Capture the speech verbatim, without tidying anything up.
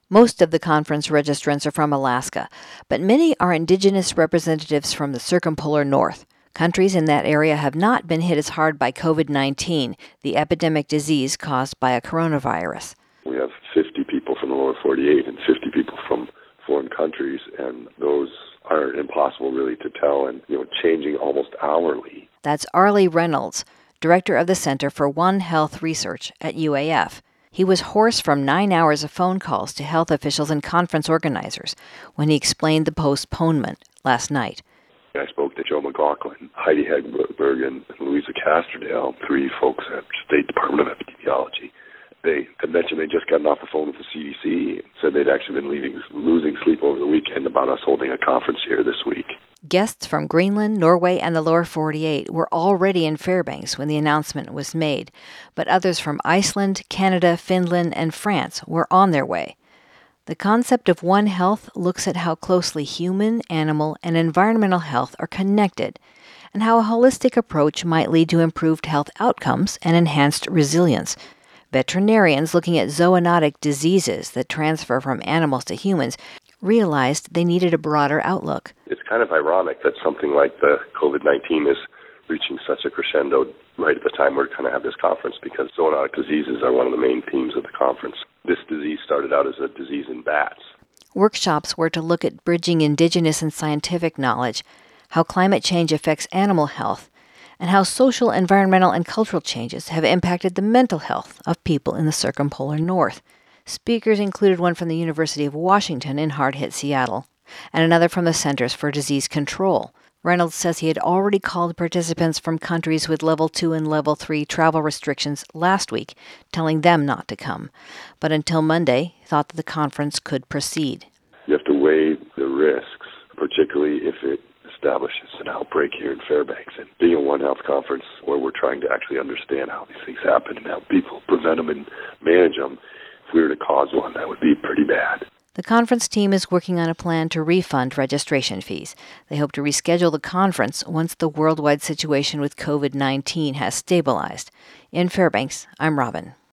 Most of the conference registrants are from Alaska, but many are indigenous representatives from the circumpolar north. Countries in that area have not been hit as hard by covid nineteen, the epidemic disease caused by a coronavirus. We have fifty people from the lower forty-eight and fifty people from foreign countries, and those are impossible really to tell and, you know, changing almost hourly. That's Arlie Reynolds, director of the Center for One Health Research at U A F. He was hoarse from nine hours of phone calls to health officials and conference organizers when he explained the postponement last night. I spoke to Joe McLaughlin, Heidi Hegberg, and Louisa Castrodale, three folks at State Department of Epidemiology. They had mentioned they'd just gotten off the phone with the C D C and said they'd actually been leaving, losing sleep over the weekend about us holding a conference here this week. Guests from Greenland, Norway, and the lower forty-eight were already in Fairbanks when the announcement was made, but others from Iceland, Canada, Finland, and France were on their way. The concept of One Health looks at how closely human, animal, and environmental health are connected, and how a holistic approach might lead to improved health outcomes and enhanced resilience. Veterinarians looking at zoonotic diseases that transfer from animals to humans realized they needed a broader outlook. It's kind of ironic that something like the covid nineteen is reaching such a crescendo right at the time we're going to have this conference, because zoonotic diseases are one of the main themes of the conference. This disease started out as a disease in bats. Workshops were to look at bridging indigenous and scientific knowledge, how climate change affects animal health, and how social, environmental, and cultural changes have impacted the mental health of people in the circumpolar north. Speakers included one from the University of Washington in hard-hit Seattle, and another from the Centers for Disease Control. Reynolds says he had already called participants from countries with level two and level three travel restrictions last week, telling them not to come. But until Monday, thought that the conference could proceed. You have to weigh the risks, particularly if it establishes an outbreak here in Fairbanks. And being a One Health conference where we're trying to actually understand how these things happen and how people prevent them and manage them, if we were to cause one, that would be pretty bad. The conference team is working on a plan to refund registration fees. They hope to reschedule the conference once the worldwide situation with covid nineteen has stabilized. In Fairbanks, I'm Robin.